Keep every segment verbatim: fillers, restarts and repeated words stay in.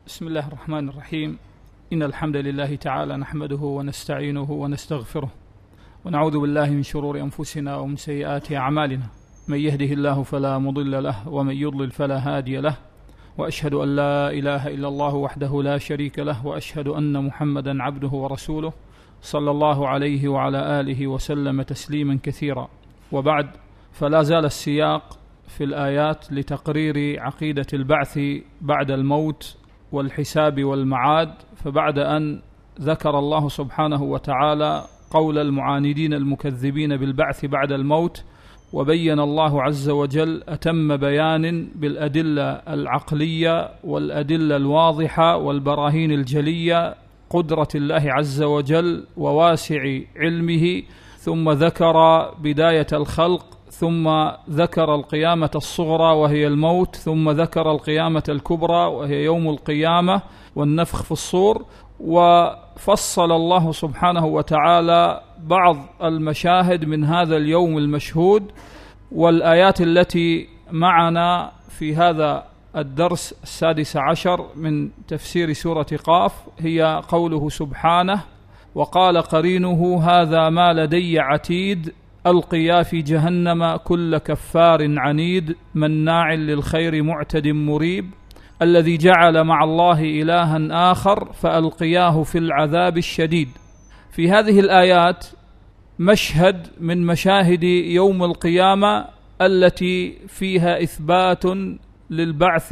بسم الله الرحمن الرحيم. إن الحمد لله تعالى نحمده ونستعينه ونستغفره ونعوذ بالله من شرور أنفسنا ومن سيئات أعمالنا، من يهده الله فلا مضل له ومن يضلل فلا هادي له، وأشهد أن لا إله إلا الله وحده لا شريك له، وأشهد أن محمدا عبده ورسوله صلى الله عليه وعلى آله وسلم تسليما كثيرا. وبعد، فلا زال السياق في الآيات لتقرير عقيدة البعث بعد الموت والحساب والمعاد. فبعد أن ذكر الله سبحانه وتعالى قول المعاندين المكذبين بالبعث بعد الموت، وبين الله عز وجل أتم بيان بالأدلة العقلية والأدلة الواضحة والبراهين الجلية قدرة الله عز وجل وواسع علمه، ثم ذكر بداية الخلق، ثم ذكر القيامة الصغرى وهي الموت، ثم ذكر القيامة الكبرى وهي يوم القيامة والنفخ في الصور. وفصل الله سبحانه وتعالى بعض المشاهد من هذا اليوم المشهود. والآيات التي معنا في هذا الدرس السادس عشر من تفسير سورة قاف هي قوله سبحانه: وقال قرينه هذا ما لدي عتيد ألقيا في جهنم كل كفار عنيد مناع للخير معتد مريب الذي جعل مع الله إلها آخر فألقياه في العذاب الشديد. في هذه الآيات مشهد من مشاهد يوم القيامة التي فيها إثبات للبعث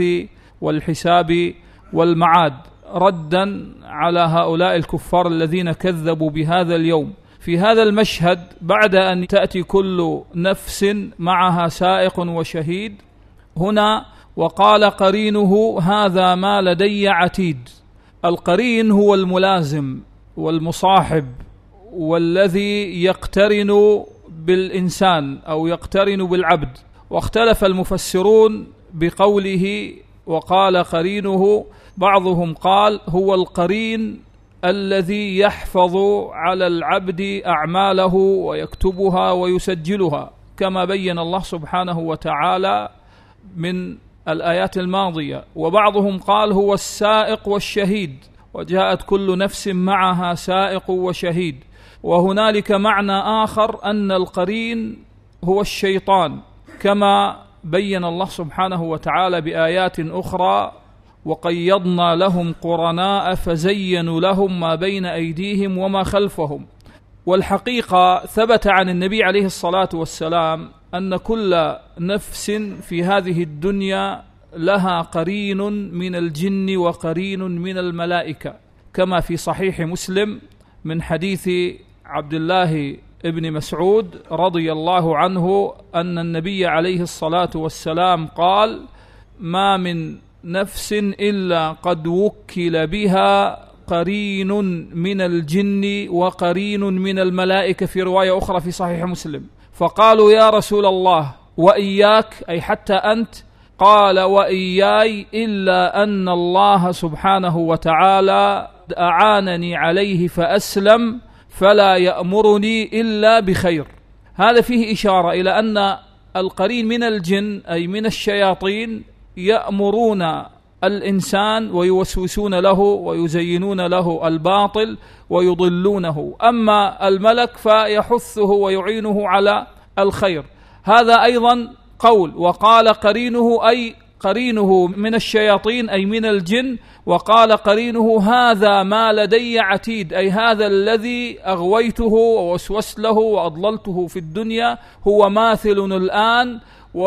والحساب والمعاد، ردا على هؤلاء الكفار الذين كذبوا بهذا اليوم. في هذا المشهد بعد أن تأتي كل نفس معها سائق وشهيد، هنا وقال قرينه هذا ما لدي عتيد. القرين هو الملازم والمصاحب والذي يقترن بالإنسان أو يقترن بالعبد. واختلف المفسرون بقوله وقال قرينه، بعضهم قال هو القرين الذي يحفظ على العبد أعماله ويكتبها ويسجلها، كما بين الله سبحانه وتعالى من الآيات الماضية. وبعضهم قال هو السائق والشهيد، وجاءت كل نفس معها سائق وشهيد. وهنالك معنى آخر أن القرين هو الشيطان، كما بين الله سبحانه وتعالى بآيات أخرى: وقيضنا لهم قرناء فزينوا لهم ما بين أيديهم وما خلفهم. والحقيقة ثبت عن النبي عليه الصلاة والسلام أن كل نفس في هذه الدنيا لها قرين من الجن وقرين من الملائكة، كما في صحيح مسلم من حديث عبد الله ابن مسعود رضي الله عنه أن النبي عليه الصلاة والسلام قال: ما من نفس إلا قد وكل بها قرين من الجن وقرين من الملائكة، في رواية أخرى في صحيح مسلم. فقالوا يا رسول الله وإياك، أي حتى أنت؟ قال وإياي، إلا أن الله سبحانه وتعالى أعانني عليه فأسلم فلا يأمرني إلا بخير. هذا فيه إشارة إلى أن القرين من الجن أي من الشياطين يأمرون الإنسان ويوسوسون له ويزينون له الباطل ويضلونه، أما الملك فيحثه ويعينه على الخير. هذا أيضا قول. وقال قرينه أي قرينه من الشياطين أي من الجن. وقال قرينه هذا ما لدي عتيد، أي هذا الذي أغويته ووسوست له وأضللته في الدنيا هو ماثل الآن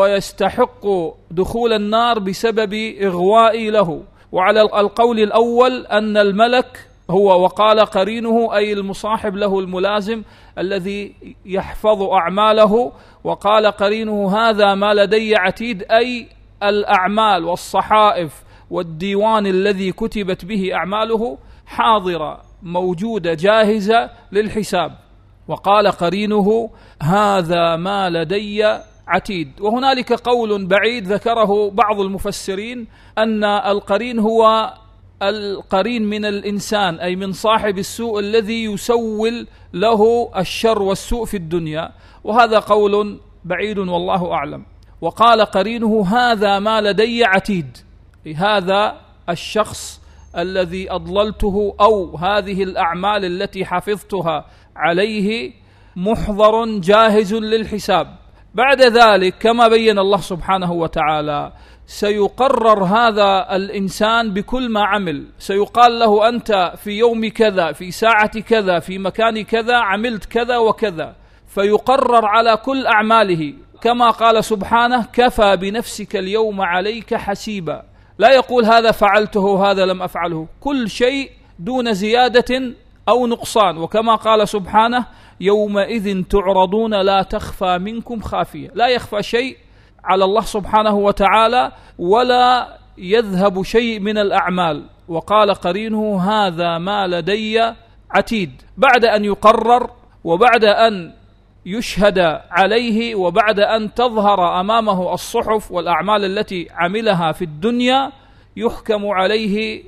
ويستحق دخول النار بسبب إغوائي له. وعلى القول الأول أن الملك هو وقال قرينه أي المصاحب له الملازم الذي يحفظ أعماله. وقال قرينه هذا ما لدي عتيد أي الأعمال والصحائف والديوان الذي كتبت به أعماله حاضرة موجودة جاهزة للحساب. وقال قرينه هذا ما لدي عتيد. وهنالك قول بعيد ذكره بعض المفسرين أن القرين هو القرين من الإنسان أي من صاحب السوء الذي يسول له الشر والسوء في الدنيا، وهذا قول بعيد والله أعلم. وقال قرينه هذا ما لدي عتيد، هذا الشخص الذي أضللته أو هذه الأعمال التي حفظتها عليه محضر جاهز للحساب. بعد ذلك كما بين الله سبحانه وتعالى سيقرر هذا الإنسان بكل ما عمل، سيقال له أنت في يوم كذا في ساعة كذا في مكان كذا عملت كذا وكذا، فيقرر على كل أعماله كما قال سبحانه كفى بنفسك اليوم عليك حسيبا. لا يقول هذا فعلته هذا لم أفعله، كل شيء دون زيادة أو نقصان. وكما قال سبحانه يومئذ تعرضون لا تخفى منكم خافية، لا يخفى شيء على الله سبحانه وتعالى ولا يذهب شيء من الأعمال. وقال قرينه هذا ما لدي عتيد، بعد أن يقرر وبعد أن يشهد عليه وبعد أن تظهر أمامه الصحف والأعمال التي عملها في الدنيا يحكم عليه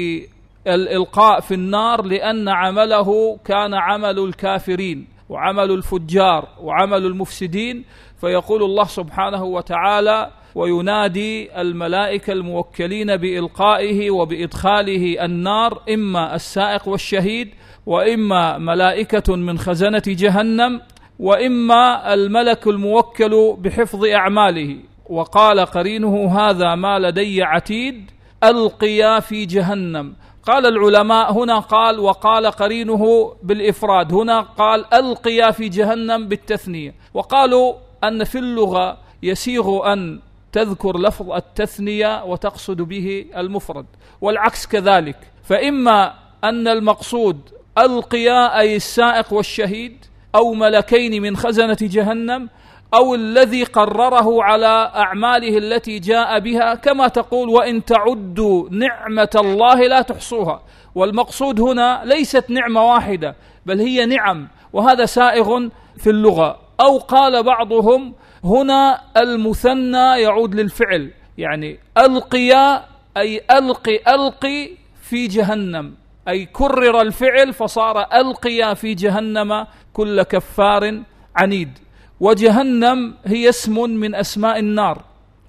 بالإلقاء في النار، لأن عمله كان عمل الكافرين وعمل الفجار وعمل المفسدين. فيقول الله سبحانه وتعالى وينادي الملائكة الموكلين بإلقائه وبإدخاله النار إما السائق والشهيد وإما ملائكة من خزنة جهنم وإما الملك الموكل بحفظ أعماله. وقال قرينه هذا ما لدي عتيد ألقيا في جهنم. قال العلماء هنا قال وقال قرينه بالإفراد، هنا قال ألقيا في جهنم بالتثنية، وقالوا أن في اللغة يسيغ أن تذكر لفظ التثنية وتقصد به المفرد، والعكس كذلك. فإما أن المقصود ألقيا أي السائق والشهيد أو ملكين من خزنة جهنم أو الذي قرره على أعماله التي جاء بها، كما تقول وإن تعدوا نعمة الله لا تحصوها. والمقصود هنا ليست نعمة واحدة بل هي نعم، وهذا سائغ في اللغة. أو قال بعضهم هنا المثنى يعود للفعل، يعني ألقيا أي ألقي ألقي في جهنم، أي كرر الفعل فصار ألقيا في جهنم كل كفار عنيد. وجهنم هي اسم من أسماء النار،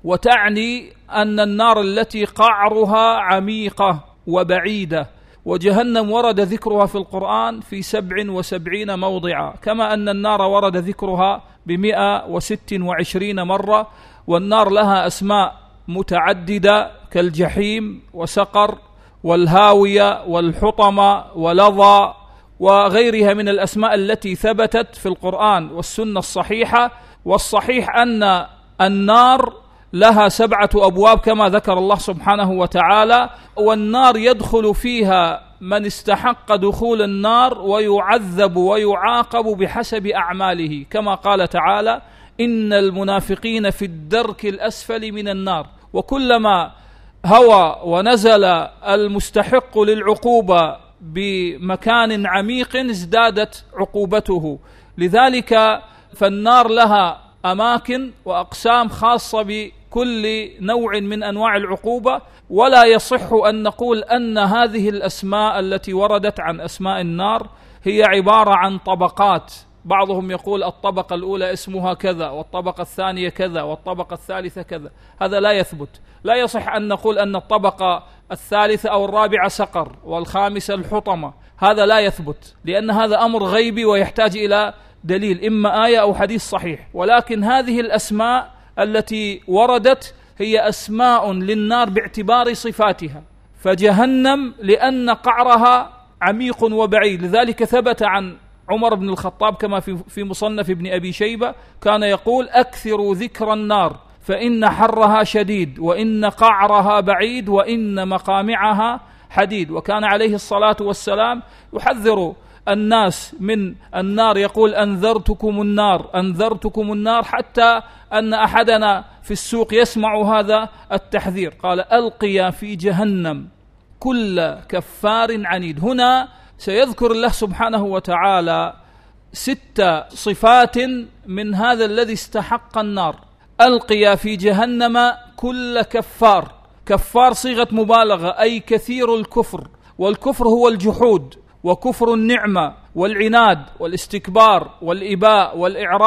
وتعني أن النار التي قعرها عميقة وبعيدة. وجهنم ورد ذكرها في القرآن في سبع وسبعين موضعا، كما أن النار ورد ذكرها بمئة وست وعشرين مرة. والنار لها أسماء متعددة كالجحيم وسقر والهاوية والحطمة ولظى وغيرها من الأسماء التي ثبتت في القرآن والسنة الصحيحة. والصحيح أن النار لها سبعة أبواب كما ذكر الله سبحانه وتعالى، والنار يدخل فيها من استحق دخول النار ويعذب ويعاقب بحسب أعماله، كما قال تعالى إن المنافقين في الدرك الأسفل من النار. وكلما هوى ونزل المستحق للعقوبة بمكان عميق ازدادت عقوبته. لذلك فالنار لها أماكن وأقسام خاصة بكل نوع من أنواع العقوبة، ولا يصح أن نقول أن هذه الأسماء التي وردت عن أسماء النار هي عبارة عن طبقات. بعضهم يقول الطبقة الأولى اسمها كذا والطبقة الثانية كذا والطبقة الثالثة كذا، هذا لا يثبت. لا يصح أن نقول أن الطبقة الثالثة أو الرابعة سقر والخامسة الحطمة، هذا لا يثبت، لأن هذا أمر غيبي ويحتاج إلى دليل إما آية أو حديث صحيح. ولكن هذه الأسماء التي وردت هي أسماء للنار باعتبار صفاتها. فجهنم لأن قعرها عميق وبعيد، لذلك ثبت عن عمر بن الخطاب كما في مصنف ابن أبي شيبة كان يقول أكثروا ذكر النار فإن حرها شديد وإن قعرها بعيد وإن مقامعها حديد. وكان عليه الصلاة والسلام يحذر الناس من النار، يقول أنذرتكم النار أنذرتكم النار، حتى أن أحدنا في السوق يسمع هذا التحذير قال ألقيا في جهنم كل كفار عنيد. هنا سيذكر الله سبحانه وتعالى ست صفات من هذا الذي استحق النار. ألقيا في جهنم كل كفار، كفار صيغة مبالغة أي كثير الكفر، والكفر هو الجحود وكفر النعمة والعناد والاستكبار والإباء والإعراض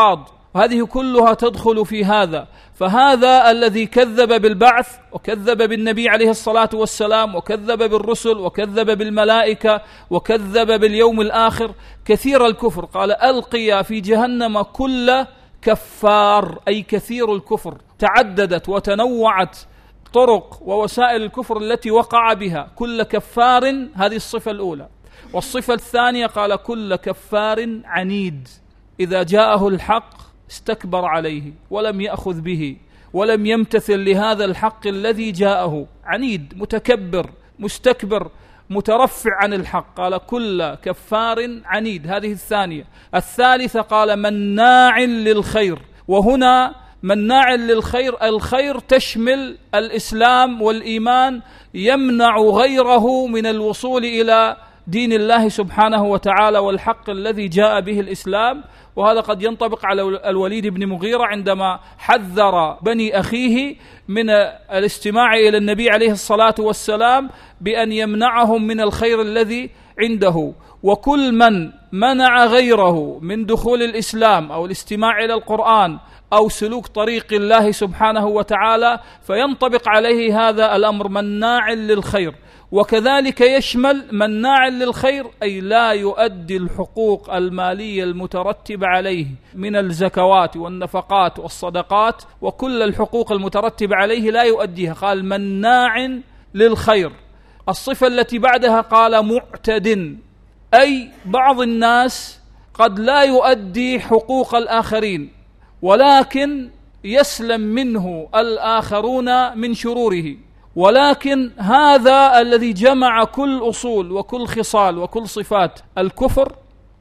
وهذه كلها تدخل في هذا. فهذا الذي كذب بالبعث وكذب بالنبي عليه الصلاة والسلام وكذب بالرسل وكذب بالملائكة وكذب باليوم الآخر كثير الكفر، قال ألقي في جهنم كل كفار، أي كثير الكفر. تعددت وتنوعت طرق ووسائل الكفر التي وقع بها. كل كفار، هذه الصفة الأولى. والصفة الثانية قال كل كفار عنيد، إذا جاءه الحق استكبر عليه ولم يأخذ به ولم يمتثل لهذا الحق الذي جاءه. عنيد، متكبر، مستكبر، مترفع عن الحق. قال كل كفار عنيد، هذه الثانية. الثالثة قال مناع للخير. وهنا مناع للخير، الخير تشمل الإسلام والإيمان، يمنع غيره من الوصول إلى دين الله سبحانه وتعالى والحق الذي جاء به الإسلام. وهذا قد ينطبق على الوليد بن مغيرة عندما حذر بني أخيه من الاستماع إلى النبي عليه الصلاة والسلام بأن يمنعهم من الخير الذي عنده. وكل من منع غيره من دخول الإسلام أو الاستماع إلى القرآن أو سلوك طريق الله سبحانه وتعالى فينطبق عليه هذا الأمر مناع للخير. وكذلك يشمل مناع للخير أي لا يؤدي الحقوق المالية المترتبة عليه من الزكوات والنفقات والصدقات وكل الحقوق المترتبة عليه لا يؤديها. قال مناع للخير. الصفة التي بعدها قال معتد، أي بعض الناس قد لا يؤدي حقوق الآخرين ولكن يسلم منه الآخرون من شروره. ولكن هذا الذي جمع كل أصول وكل خصال وكل صفات الكفر،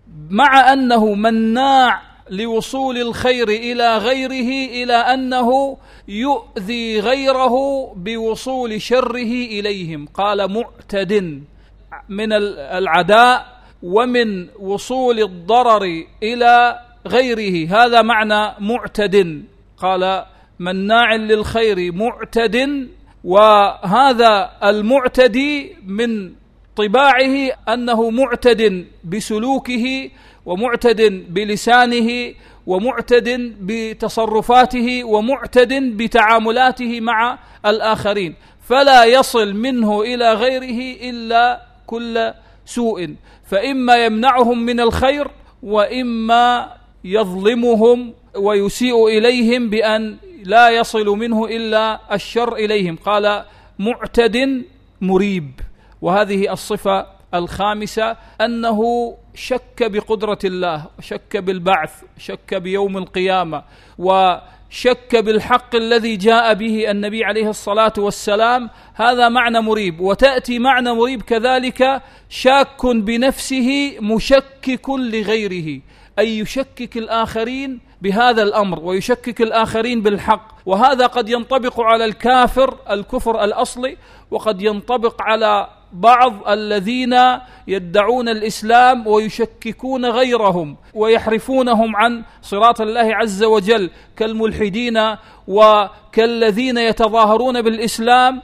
مع أنه مناع لوصول الخير إلى غيره إلى أنه يؤذي غيره بوصول شره إليهم. قال معتد، من العداء ومن وصول الضرر إلى غيره، هذا معنى معتد. قال مناع للخير معتد. وهذا المعتدي من طباعه أنه معتد بسلوكه ومعتد بلسانه ومعتد بتصرفاته ومعتد بتعاملاته مع الآخرين، فلا يصل منه إلى غيره إلا كل سوء. فإما يمنعهم من الخير وإما يظلمهم ويسيء إليهم بأن لا يصل منه إلا الشر إليهم. قال معتد مريب. وهذه الصفة الخامسة، أنه شك بقدرة الله، شك بالبعث، شك بيوم القيامة، وشك بالحق الذي جاء به النبي عليه الصلاة والسلام. هذا معنى مريب. وتأتي معنى مريب كذلك شاك بنفسه مشكك لغيره، أي يشكك الآخرين بهذا الأمر ويشكك الآخرين بالحق. وهذا قد ينطبق على الكافر الكفر الأصلي، وقد ينطبق على بعض الذين يدعون الإسلام ويشككون غيرهم ويحرفونهم عن صراط الله عز وجل، كالملحدين وكالذين يتظاهرون بالإسلام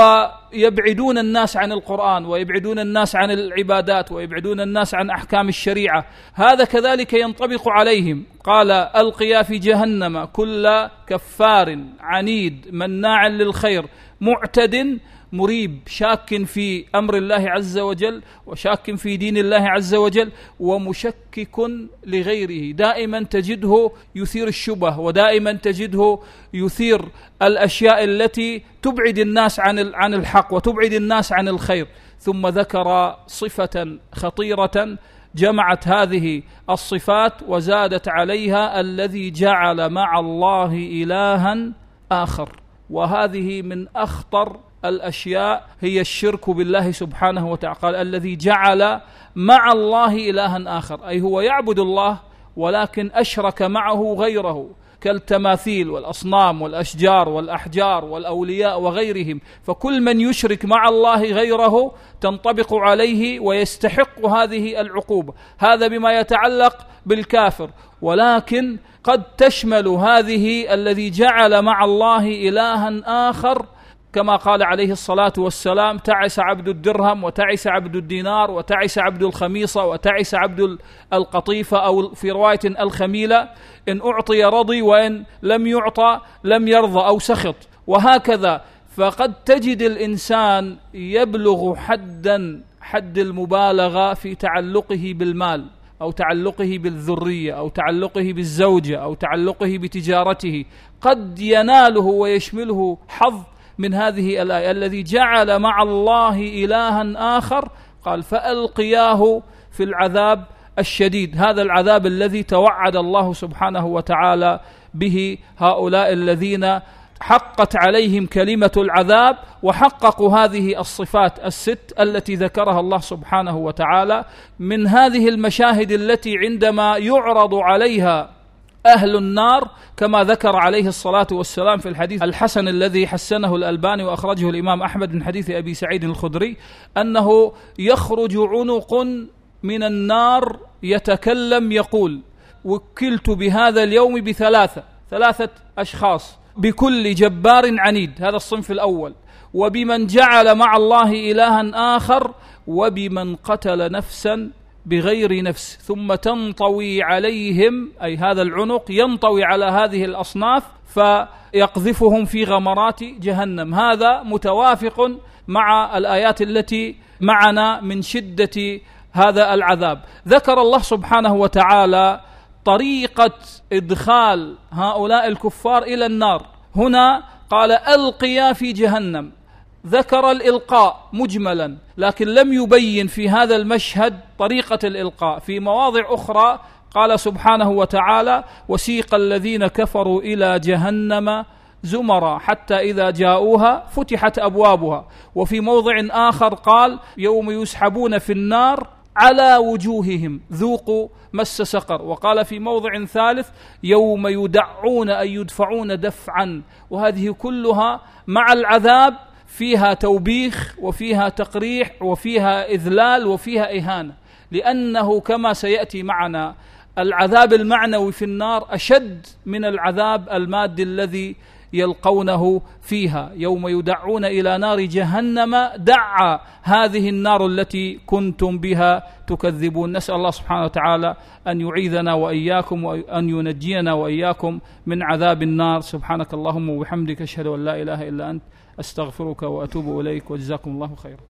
ويبعدون الناس عن القرآن ويبعدون الناس عن العبادات ويبعدون الناس عن أحكام الشريعة. هذا كذلك ينطبق عليهم. قال ألقيا في جهنم كل كفار عنيد مناع للخير معتد مريب، شاك في أمر الله عز وجل وشاك في دين الله عز وجل ومشكك لغيره. دائما تجده يثير الشبه، ودائما تجده يثير الأشياء التي تبعد الناس عن عن الحق وتبعد الناس عن الخير. ثم ذكر صفة خطيرة جمعت هذه الصفات وزادت عليها: الذي جعل مع الله إلها آخر. وهذه من أخطر الأشياء، هي الشرك بالله سبحانه وتعالى. قال الذي جعل مع الله إلها آخر، أي هو يعبد الله ولكن أشرك معه غيره، كالتماثيل والأصنام والأشجار والأحجار والأولياء وغيرهم. فكل من يشرك مع الله غيره تنطبق عليه ويستحق هذه العقوبة. هذا بما يتعلق بالكافر. ولكن قد تشمل هذه الذي جعل مع الله إلها آخر كما قال عليه الصلاة والسلام: تعس عبد الدرهم وتعس عبد الدينار وتعس عبد الخميصة وتعس عبد القطيفة، أو في رواية الخميلة، إن أعطي رضي وإن لم يعطى لم يرضى أو سخط. وهكذا فقد تجد الإنسان يبلغ حدا حد المبالغة في تعلقه بالمال، أو تعلقه بالذرية، أو تعلقه بالزوجة، أو تعلقه بتجارته، قد يناله ويشمله حظ من هذه الآية: الذي جعل مع الله إلها آخر، قال فألقياه في العذاب الشديد. هذا العذاب الذي توعد الله سبحانه وتعالى به هؤلاء الذين حقت عليهم كلمة العذاب وحققوا هذه الصفات الست التي ذكرها الله سبحانه وتعالى. من هذه المشاهد التي عندما يعرض عليها أهل النار، كما ذكر عليه الصلاة والسلام في الحديث الحسن الذي حسنه الألباني وأخرجه الإمام أحمد من حديث أبي سعيد الخدري، أنه يخرج عنق من النار يتكلم يقول: وكلت بهذا اليوم بثلاثة ثلاثة أشخاص، بكل جبار عنيد، هذا الصنف الأول، وبمن جعل مع الله إلها آخر، وبمن قتل نفسا بغير نفس. ثم تنطوي عليهم، أي هذا العنق ينطوي على هذه الأصناف فيقذفهم في غمرات جهنم. هذا متوافق مع الآيات التي معنا من شدة هذا العذاب. ذكر الله سبحانه وتعالى طريقة إدخال هؤلاء الكفار إلى النار. هنا قال: ألقيا في جهنم. ذكر الإلقاء مجملا، لكن لم يبين في هذا المشهد طريقة الإلقاء. في مواضع أخرى قال سبحانه وتعالى: وسيق الذين كفروا إلى جهنم زمرا حتى إذا جاءوها فتحت أبوابها. وفي موضع آخر قال: يوم يسحبون في النار على وجوههم ذوقوا مس سقر. وقال في موضع ثالث: يوم يدعون أي يدفعون دفعا. وهذه كلها مع العذاب فيها توبيخ وفيها تقريح وفيها إذلال وفيها إهانة، لأنه كما سيأتي معنا العذاب المعنوي في النار أشد من العذاب المادي الذي يلقونه فيها. يوم يدعون إلى نار جهنم دعا، هذه النار التي كنتم بها تكذبون. نسأل الله سبحانه وتعالى أن يعيذنا وإياكم وأن ينجينا وإياكم من عذاب النار. سبحانك اللهم وبحمدك، أشهد أن لا إله إلا أنت، أستغفرك وأتوب إليك، وجزاكم الله خيرا.